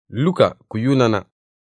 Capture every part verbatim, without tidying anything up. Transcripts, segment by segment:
Luka ku yunana.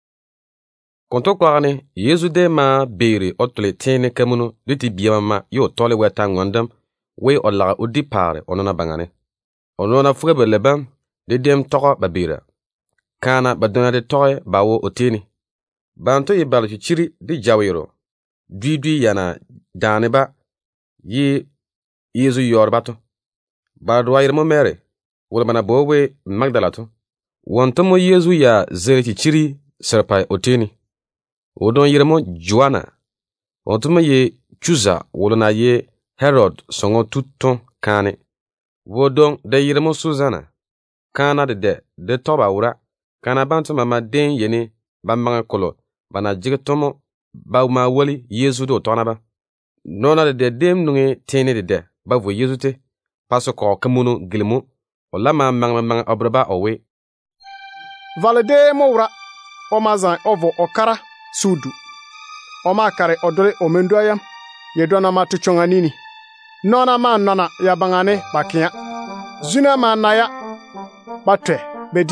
Konto kwagani Yesu de ma beere otole tene kamunu liti biyama yo tole weta ngondam we o laga udi pare onona bangane. Onona fugebe leban de dem togo babira. Kana badona de toye bawo oteni. Banto ye balchi chiri di jawiro. Dui dui yana daneba ye Yesu yorbato. Badwa yirmo mere wala bana bowe Magdalato. Wantomo Yesu ya zerchi chiri serpai oteni. Odon yirmo Joana. Wantomo ye Chuza wolona ye Herod songo tuton kane. Wodon de yirmo Suzana. Kana de de de toba ura. Kana banto mama den yene bambanga kolo. Bana jigetomo ba ma wali Yesu do tonaba. Nona de de dem nunge tene de de ba vo Yesu te. Paso ko kamunu gilmu. O lama manga manga obraba owe. Valede mowra o mazan ovo okara sudu. O makare odole omendoyam ye dona matu chonganini. Nona ma nona ya bangane bakia. Zuna ma naya batwe bedi.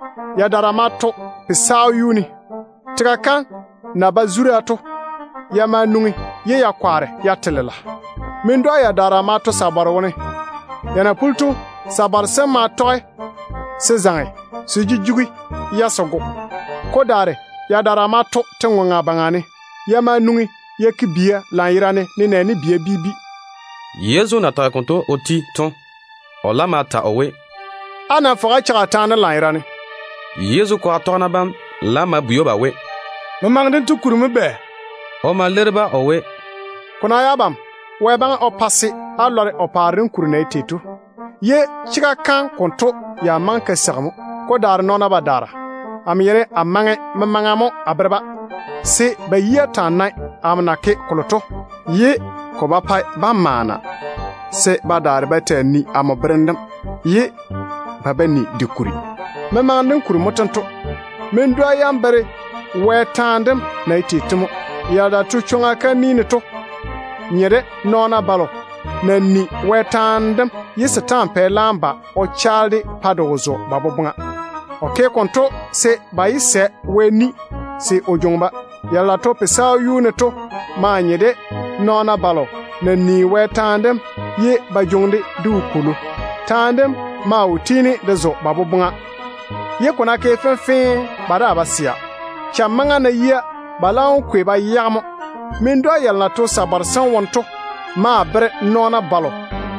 Ya daramato pisao yuni. Tikakan na bazuri ato. Ya manungi ye ya kware ya telela. Mendo ya daramato sabarone. Ya na pultu sabar sema toy sezange. Sujijugui ya sogo. Kodare ya daramato tengwanga bangane. Ya manungi ya kibia lairane ni neni biye bibi. Yesu na ta konto oti ton. Ola mata owe. Ana faga chagatana lairane. Yesu ko atona ban lama buyoba we. Mamangden tukuru be. O ma lerba owe. Kuna yabam. Webang opasi alore oparin kurne titu. Ye chiga kan konto ya manke sagmu. Ko dar nona ba dara am yere amange mamangamo abraba se ba yata nai amna ke koloto ye ko ba pai ba mana se ba dar ba tani am brendam ye ba bani dikuri mamanden kuri motanto men do ayam bare wetandem na ititimo ya da tu chonga kanini to nyere nona balo na ni wetandem ye satan pe lamba o chalde padozo babobunga. Oke konto se bayi se weni se ojongba yalla to pesa yune to ma nyede nona balo na ni we tandem ye bajonde du kulu tandem ma utini dezo babubunga ye kona ke fenfen bada basia chamanga na ye balon kwe ba yamo mindo yalla to sabar san wonto ma bre nona balo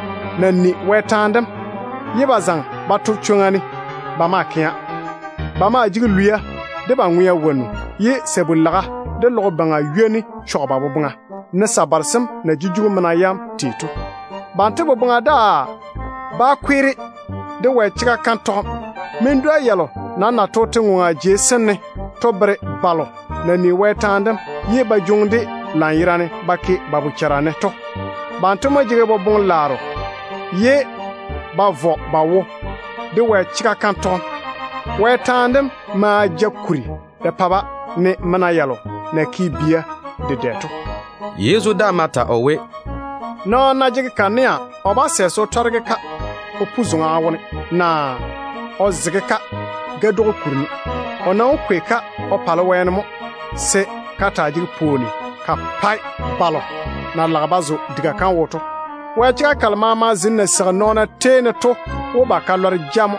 na ni we tandem ye bazan batu chungani ba makia Bama jigi luya de ba nguya wonu ye sebulaga de lo banga yeni choba bobunga ne sabarsem na jijugu mana yam titu bante bobunga da ba kwiri de we chika kanto mendo yelo na na tote nwa je senne tobre balo na ni wetandem ye ba jungde lanirane baki babu charane to bante mo jige bobun laro ye ba vo bawo de we chika kanto wetandem ma jakuri de paba ne manayalo na kibia de deto Yesu da mata owe no na jige kania oba seso torge ka opuzunga awone na ozige ka gedo kurni ona okwe ka opalo wenmo se kata jige poli ka pai balo na lagabazo diga kan woto wajiga kalma ma zinna sir nona tene to wo ba kalor jamo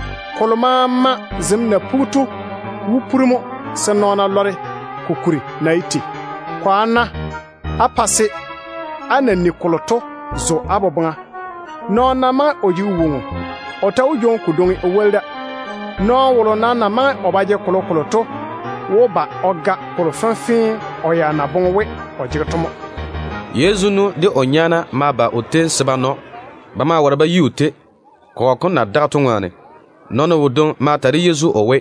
kolmama zimna putu wupurimo senona lore kukuri naiti kwana apase anani koloto zo abobanga nona ma oji wungu ota ujon kudongi owelda no wolo nana ma obaje kolo koloto woba oga kolo fanfin oya na bonwe ojigatomo Yesu nu de onyana maba ote sebano bama waraba yute ko ko na dagatongwane nono wudon matari Yesu owe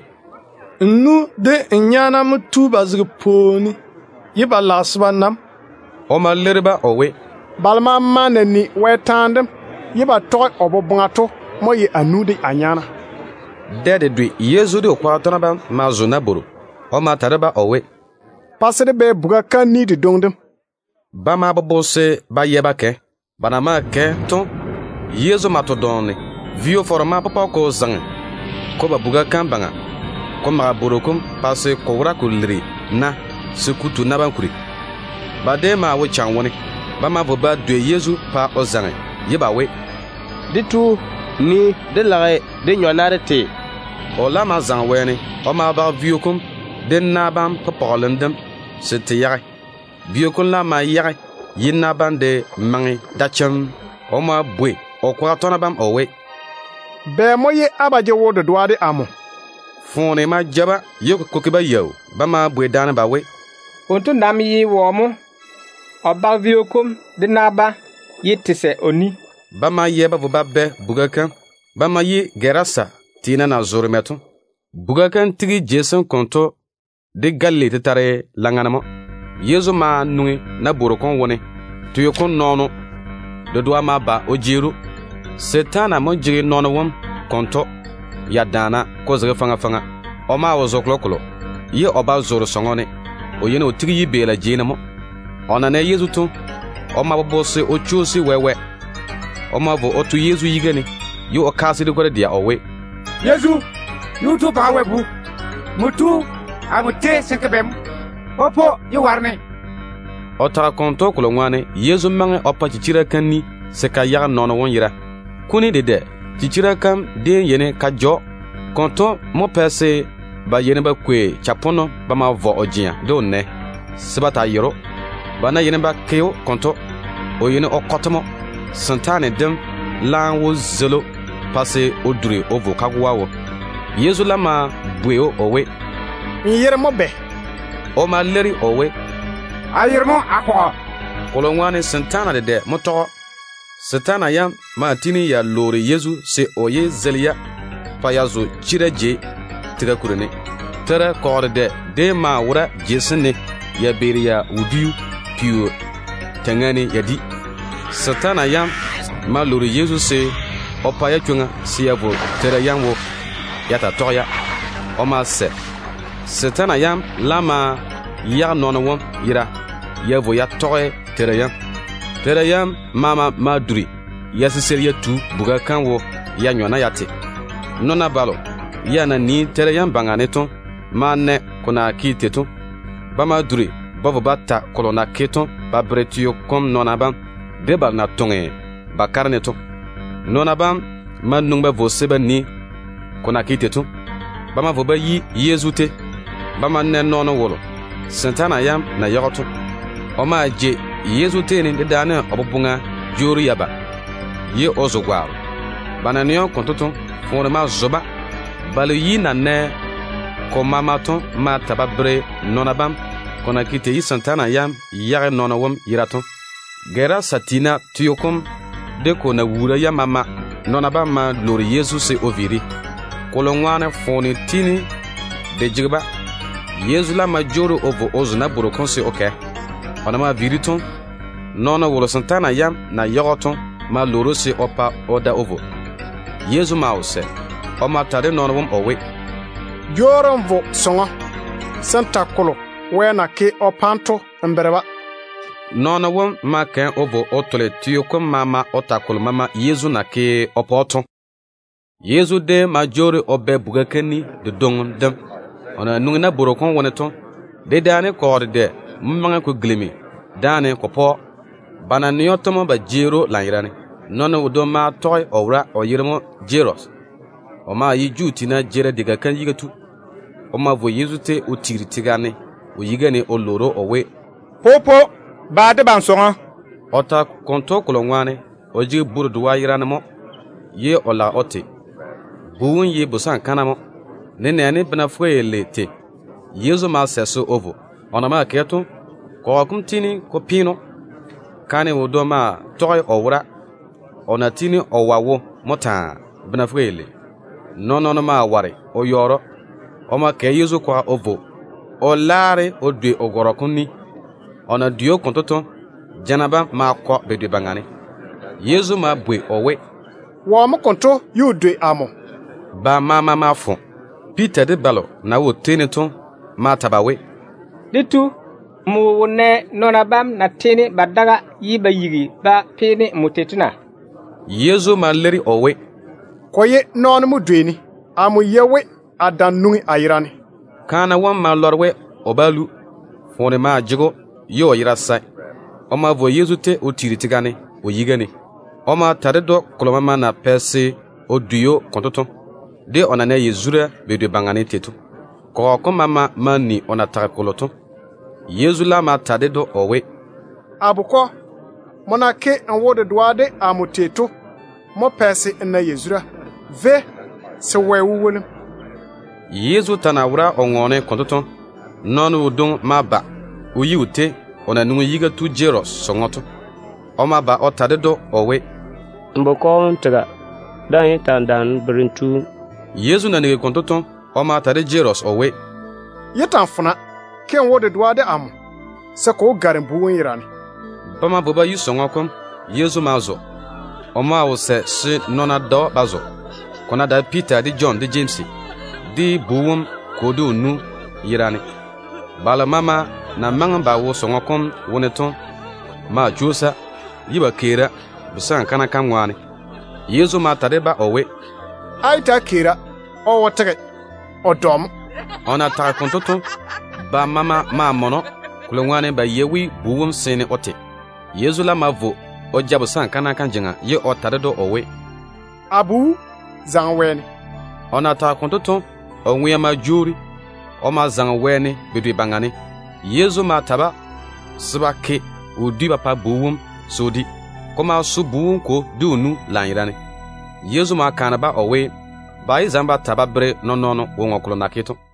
nu de nyana mutu bazig poni yiba lasbanam o ma lerba owe balma manani wetandem yiba toy obobungato moyi anude anyana dede dwi Yesu de kwatona ba mazuna buru o matareba owe pasede be buga kanni de dongdem ba ma bobose ba yeba ke bana ma ke ton Yesu matodone vio forma papa ko zang ko ba buga kambanga ko maga borokum pase ko wura ko liri na se kutu na ban kuri ba de ma wo chan woni ba ma vo ba de Yesu pa o zange ye ba we ditu ni de lare de nyonare te o la ma zang weni o ma ba viokum de na bam ko polendem se te yare biokun la ma yare yinna ban de mangi dacham o ma bwe o kwa tona bam o we be mo ye abaje wodo dwade amo fone ma jaba yok ko ke ba yew ba ma bwe dan ba we onto nam yi wo mo oba viokum de naba yitise oni ba ma ye ba ba be bugakan ba ma yi gerasa tina na zurmetu bugakan tigi Jason konto de galle te tare langanamo Yesu ma nungi na borokon woni tuyo kon nono do do ma ba o jiru setana mo jiri nono won konto ya dana ko zere fanga fanga o ma wo zokloklo ye oba zoro songone o yene o tigi yi bela jina mo ona na Yesu to o ma bo se o chusi wewe o ma vo o tu Yesu yigeni yo o kasi de ko dia o we Yesu yu tu ba webu mutu amute sekebem opo yu warne o ta konto ko ngwane Yesu mangi opa chichira kanni se ka ya nono won yira kuni de de chichira kam de yene ka jo konto mo pese ba yene ba kwe chapono ba ma vo ojia do ne sibata yoro bana yene ba keo konto o yene o kotomo santane dem lan wo zelo passe o dure o vo kagwawo Yesu lama bweo owe yere mo be o ma leri owe ayirmo akwa kolongwane santana de de moto satana yam ma tini ya lori Yesu se oye zelia payazo chireje tiga kurene tara korde de ma wura jesene ya beria udiu piu tangani yadi satana yam ma lori Yesu se opaya chunga siabo tara yamwo yata toya o ma se satana yam lama ya nono won yira ya vo ya toye tara yam tara yam mama maduri ya siseriya tu buga kanwo ya nyona yate nona balo ya na ni tara yam bangane ton manne kuna kite ton ba maduri bavo bata kolona keton ba bretio kom nona bam debal na tonge ba karne ton nona bam manung ba vo seba ni kuna kite ton ba ma vo ba yi Yezute ba manne nono wolo santana yam na yoto o ma je Yezute ni de dana obubunga joru yaba ye ozogwaro bananiyo kontoton fone ma zoba balu yi na ne ko mama ton ma tababre nonabam kona kite yi santana yam yare nonawom yiraton gera satina tuyokom de ko na wura ya mama nonabam ma lori Yesu se oviri kolongwane fone tini de jigba Yesu la majoro ovo ozuna burokon se oke ona ma viriton nono wolo santana yam na yogoton ma loro se opa oda ovo Yesu ma ose o ma tare nono wom owe joron vo songo santa kolo wena ke opanto embereba nono wom ma ken ovo otole tiyo ko mama otakolo mama Yesu na ke opoto Yesu de majore obe bugakeni de dongon dem ona nungina borokon woneton de dane ko de mmanga ko glimi dane ko po bana niyotomo ba jero lanirane nono wudo ma toy owra o yirmo jeros o ma yi jutina jere diga kan yigatu o ma vo Yezute o tiri tigane o yigane o loro owe popo ba de ban songa ota konto kolongwane o ji burdu wa yirane mo ye ola ote buun ye busan kanamo nene ani bana fwele te Yesu ma seso ovo ona ma keto ko kumtini ko pino kane wudo ma toy owra ona tini owawo mota bana fwele no no no ma ware o yoro o ma ke Yesu kwa ovo o lare o de ogorokuni ona dio kontoton janaba ma ko bedwe bangane Yesu ma bwe owe wo mo konto yudwe amo ba mama ma fo Peter de balo na wo teneton ma tabawe ditu mu wone nona bam na tene badaga yiba yigi ba pene mutetuna Yesu ma leri owe koye non mu dweni amu yewe adan nungi ayirani kana wan ma lorwe obalu fone ma jigo yo yira sai oma vo Yesu te o tiri tigane o yigane oma tare do koloma na pese o duyo kontoton de onane Yezura be de bangane tetu ko ko mama mani ona tare koloton Yesu la ma tade do owe abuko mona ke anwode doade amutetu mo pese na Yezura ve se wewu wolim Yesu tanawra ongone kontoton nonu udon maba uyi ute ona nu yiga tu Jeros songoto oma ba otade do owe mboko ntaga dan tandan brintu Yesu na nige kontoton oma tade Jeros owe yetan funa ke anwode doade am se ko garin buwon yirani bama boba yu songokom Yesu mazo oma wo se si nona do bazo kona da Peter di John di James di buwum kodo nu yirani bala mama na mangba wo songokom woneton ma josa yiba kera bisan kana kamwani Yesu ma tareba owe aita kera o wotege odom ona ta kontoton ba mama ma mono kulongwane ba yewi buwum sene ote Yesu la mavo o jabu san kana kanjinga ye o taredo owe abu zanweni ona ta kontoton o nwe ma juri o ma zanweni bidu bangane Yesu ma taba sibake o di papa buwum sodi koma su buwum ko dunu lanirane Yesu ma kanaba owe ba izamba taba bre no no no wo ngokolo naketo